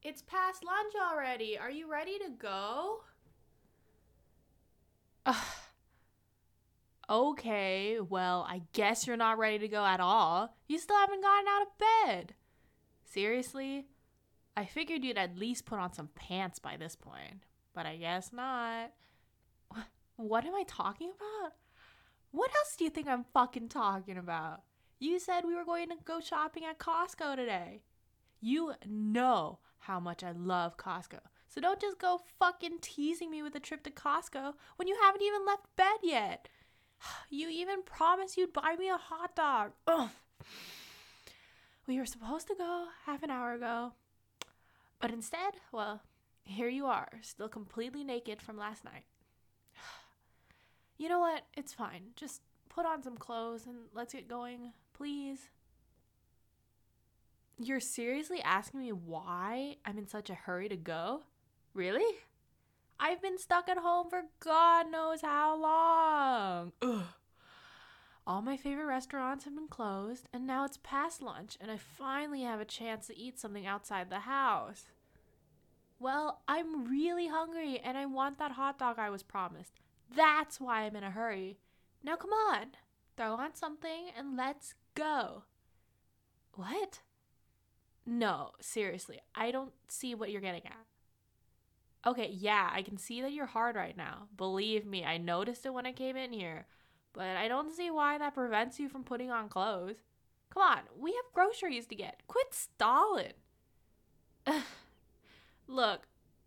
It's past lunch already. Are you ready to go? Okay, well, I guess you're not ready to go at all. You still haven't gotten out of bed. Seriously? I figured you'd at least put on some pants by this point, but I guess not. What am I talking about? What else do you think I'm fucking talking about? You said we were going to go shopping at Costco today. You know how much I love Costco. So don't just go fucking teasing me with a trip to Costco when you haven't even left bed yet. You even promised you'd buy me a hot dog. Ugh. We were supposed to go half an hour ago. But instead, well, here you are, still completely naked from last night. You know what? It's fine. Just put on some clothes and let's get going, please. You're seriously asking me why I'm in such a hurry to go? Really? I've been stuck at home for God knows how long. Ugh. All my favorite restaurants have been closed, and now it's past lunch, and I finally have a chance to eat something outside the house. Well, I'm really hungry, and I want that hot dog I was promised. That's why I'm in a hurry. Now come on, throw on something and let's go. What? No, seriously, I don't see what you're getting at. Okay, yeah, I can see that you're hard right now. Believe me, I noticed it when I came in here. But I don't see why that prevents you from putting on clothes. Come on, we have groceries to get. Quit stalling. Look,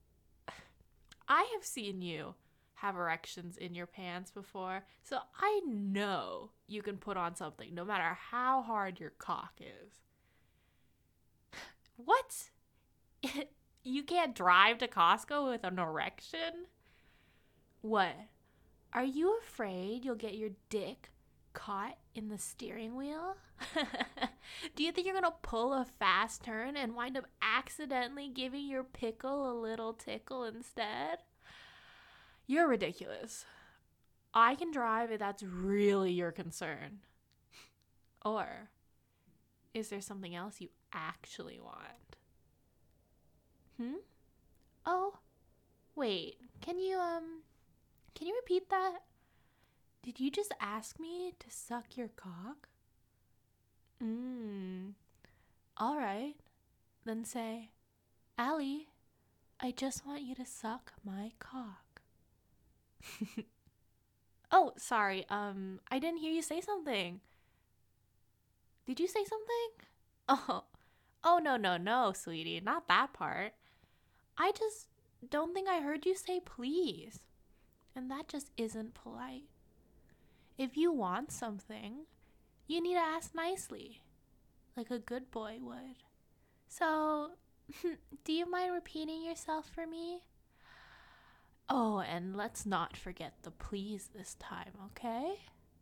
I have seen you have erections in your pants before, so I know you can put on something no matter how hard your cock is. What? You can't drive to Costco with an erection? What? Are you afraid you'll get your dick caught in the steering wheel? Do you think you're gonna pull a fast turn and wind up accidentally giving your pickle a little tickle instead? You're ridiculous. I can drive if that's really your concern. Or is there something else you actually want? Hmm? Oh, wait. Can you repeat that? Did you just ask me to suck your cock? Mmm. All right. Then say, Allie, I just want you to suck my cock. Oh, sorry. I didn't hear you say something. Did you say something? Oh. Oh, no, no, no, sweetie. Not that part. I just don't think I heard you say please. And that just isn't polite. If you want something, you need to ask nicely, like a good boy would. So, do you mind repeating yourself for me? Oh, and let's not forget the please this time, okay?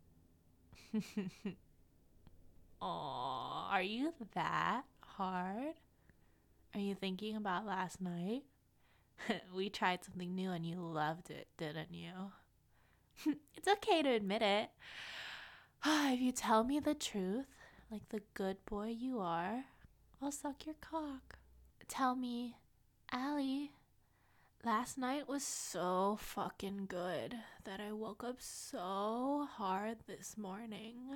Aw, are you that hard? Are you thinking about last night? We tried something new and you loved it, didn't you? It's okay to admit it. If you tell me the truth, like the good boy you are, I'll suck your cock. Tell me, Allie, last night was so fucking good that I woke up so hard this morning.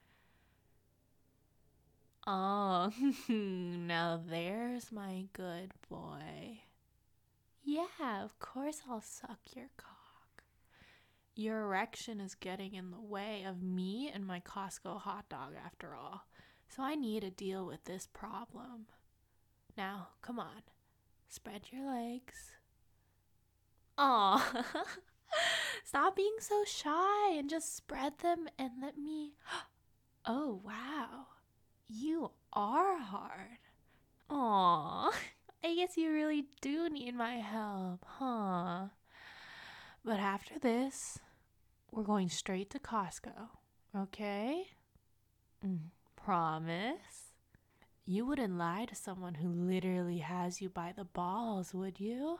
Oh, now there's my good boy. Yeah, of course I'll suck your cock. Your erection is getting in the way of me and my Costco hot dog after all, so I need to deal with this problem. Now, come on, spread your legs. Aw, stop being so shy and just spread them and let me. Oh, wow, you are hard. Aw, I guess you really do need my help, huh? But after this, we're going straight to Costco, okay? Promise? You wouldn't lie to someone who literally has you by the balls, would you?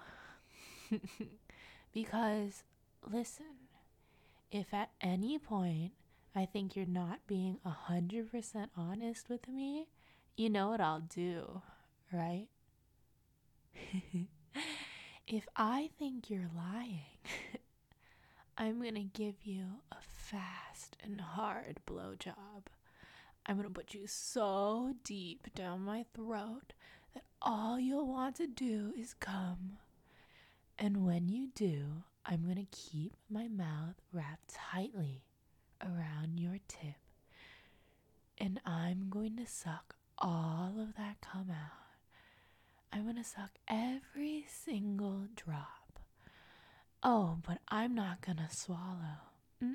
Because, listen, if at any point I think you're not being 100% honest with me, you know what I'll do, right? If I think you're lying, I'm gonna give you a fast and hard blowjob. I'm gonna put you so deep down my throat that all you'll want to do is come. And when you do, I'm gonna keep my mouth wrapped tightly around your tip. And I'm going to suck all of that cum out. I'm gonna suck every single drop. Oh, but I'm not gonna swallow.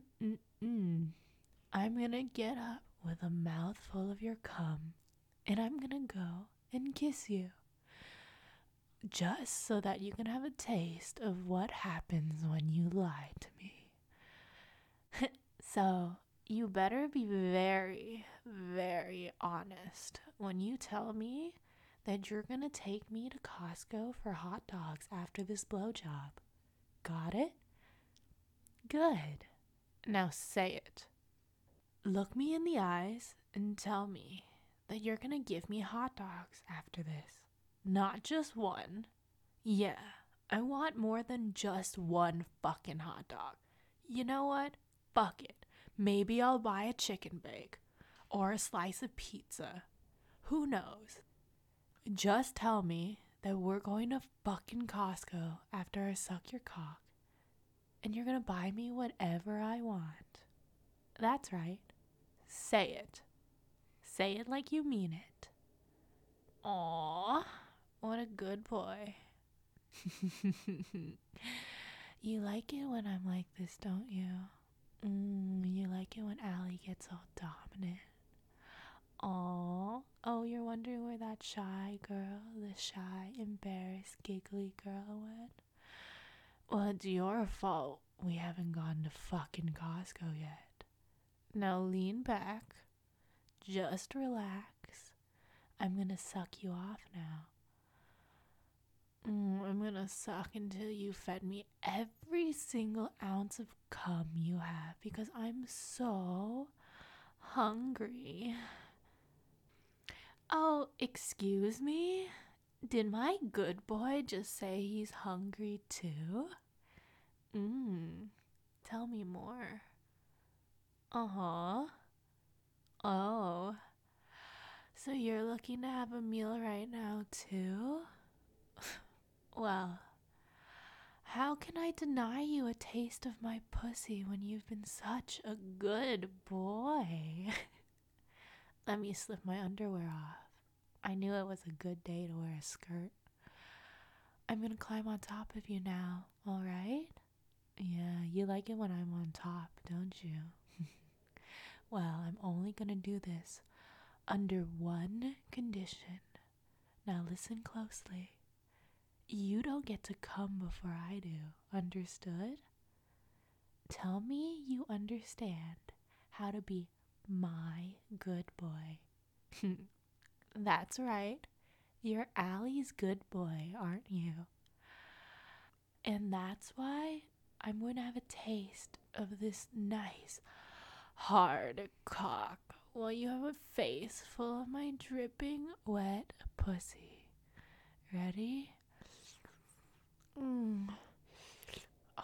I'm gonna get up with a mouthful of your cum, and I'm gonna go and kiss you. Just so that you can have a taste of what happens when you lie to me. So, you better be very, very honest when you tell me that you're gonna take me to Costco for hot dogs after this blowjob. Got it? Good. Now say it. Look me in the eyes and tell me that you're gonna give me hot dogs after this. Not just one. Yeah, I want more than just one fucking hot dog. You know what? Fuck it. Maybe I'll buy a chicken bake or a slice of pizza. Who knows? Just tell me that we're going to fucking Costco after I suck your cock, and you're gonna buy me whatever I want. That's right. Say it. Say it like you mean it. Aww, what a good boy. You like it when I'm like this, don't you? You like it when Allie gets all dominant. Aww. Oh, you're wondering where that shy girl, the shy, embarrassed, giggly girl went? Well, it's your fault we haven't gone to fucking Costco yet. Now lean back. Just relax. I'm gonna suck you off now. I'm gonna suck until you fed me every single ounce of cum you have because I'm so hungry. Oh, excuse me? Did my good boy just say he's hungry too? Tell me more. Uh-huh. Oh. So you're looking to have a meal right now too? Well, how can I deny you a taste of my pussy when you've been such a good boy? Let me slip my underwear off. I knew it was a good day to wear a skirt. I'm gonna climb on top of you now, alright? Yeah, you like it when I'm on top, don't you? Well, I'm only gonna do this under one condition. Now listen closely. You don't get to come before I do, understood? Tell me you understand how to be my good boy. That's right. You're Allie's good boy, aren't you? And that's why I'm going to have a taste of this nice, hard cock while you have a face full of my dripping, wet pussy. Ready? Mm. Oh.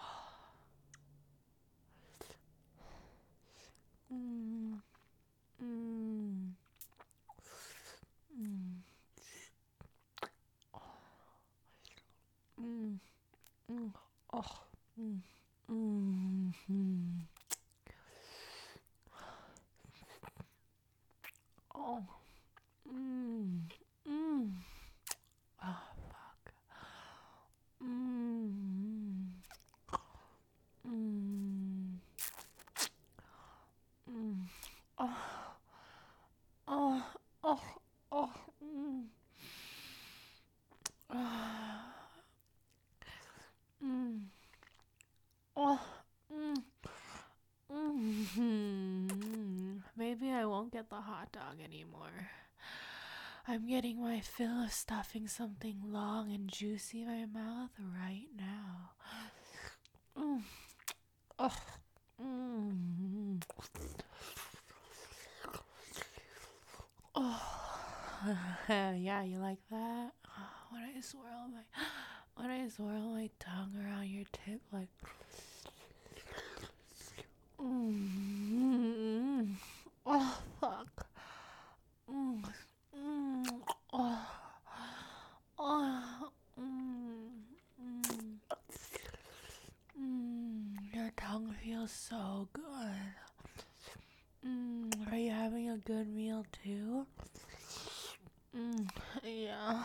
Mm. Mm. Mm. Mm. Mm. Oh. Mm. Mm. Mm. Oh. Mm. Mm. Oh, fuck. Mm. Mm. Mm. Oh. Oh. Oh. Oh. Mm. Ah. Mm. Oh. Mm. Maybe I won't get the hot dog anymore. I'm getting my fill of stuffing something long and juicy in my mouth right now. Mm. Oh. Mm. Oh. Yeah, you like that? when I swirl my tongue around your tip, like. Oh fuck. Oh. Oh. Your tongue feels so good. Are you having a good meal too? Yeah.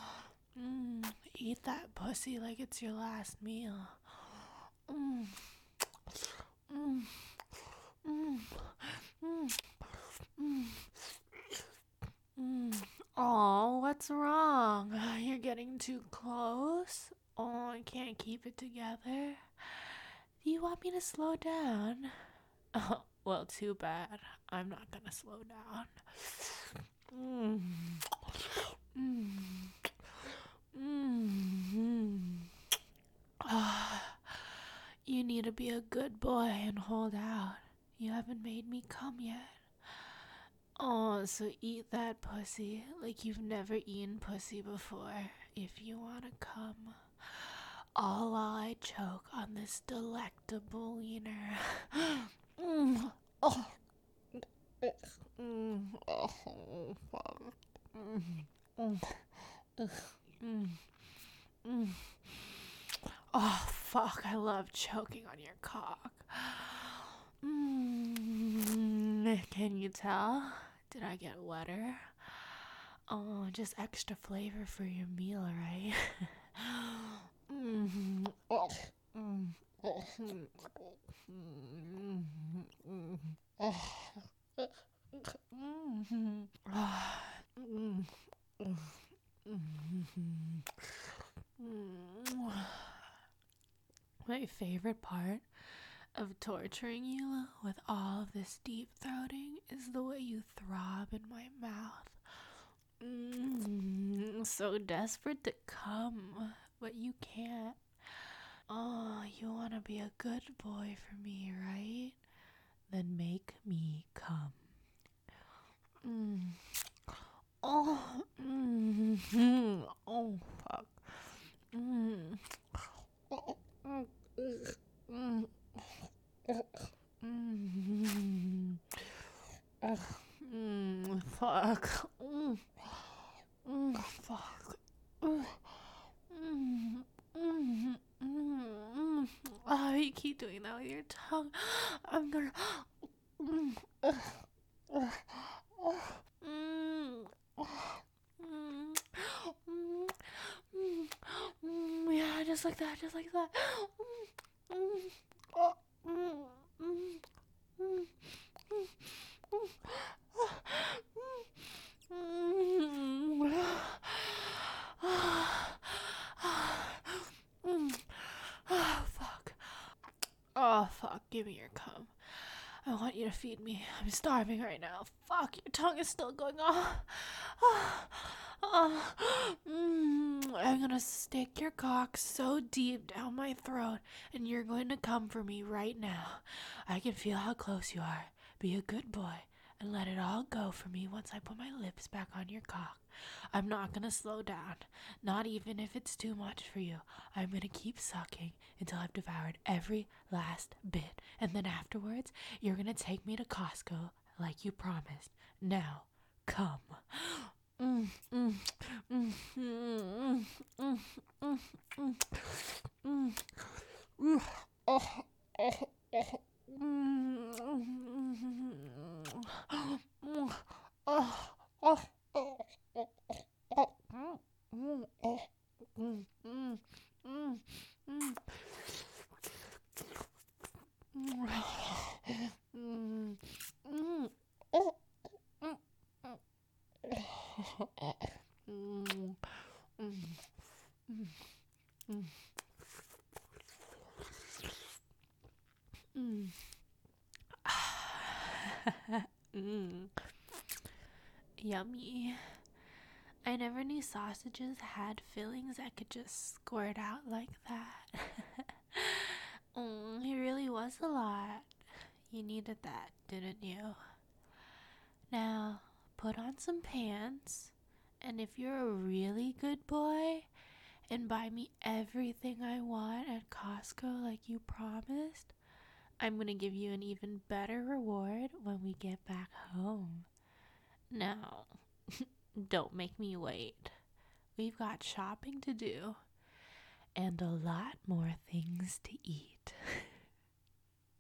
Eat that pussy like it's your last meal. Mm. Mm. Mm. Mm. Mm. Mm. Oh, what's wrong? You're getting too close? Oh, I can't keep it together. Do you want me to slow down? Oh, well, too bad. I'm not gonna slow down. Mm. Mm. Mm. You need to be a good boy and hold out. You haven't made me come yet. Oh, so eat that pussy like you've never eaten pussy before if you want to come. All while I choke on this delectable wiener. Oh. Oh, fuck. Oh, fuck. I love choking on your cock. Can you tell? Did I get wetter? Oh, just extra flavor for your meal, right? My favorite part of torturing you with all of this deep throating is the way you throb in my mouth. So desperate to come, but you can't. Oh, you want to be a good boy for me, right? Then make me come. Oh, oh, fuck. Fuck. Fuck. Oh, you keep doing that with your tongue. I'm gonna. Yeah, just like that, just like that. Oh, fuck. Oh, fuck. Give me your cum. I want you to feed me. I'm starving right now. Fuck, your tongue is still going off. I'm gonna stick your cock so deep down my throat, and you're going to come for me right now. I can feel how close you are. Be a good boy and let it all go for me once I put my lips back on your cock. I'm not gonna slow down, not even if it's too much for you. I'm gonna keep sucking until I've devoured every last bit, and then afterwards, you're gonna take me to Costco like you promised. Now, come. Yummy. I never knew sausages had fillings that could just squirt out like that. It really was a lot. You needed that, didn't you? Now, put on some pants, and if you're a really good boy, and buy me everything I want at Costco like you promised, I'm gonna give you an even better reward when we get back home. Now, don't make me wait. We've got shopping to do and a lot more things to eat.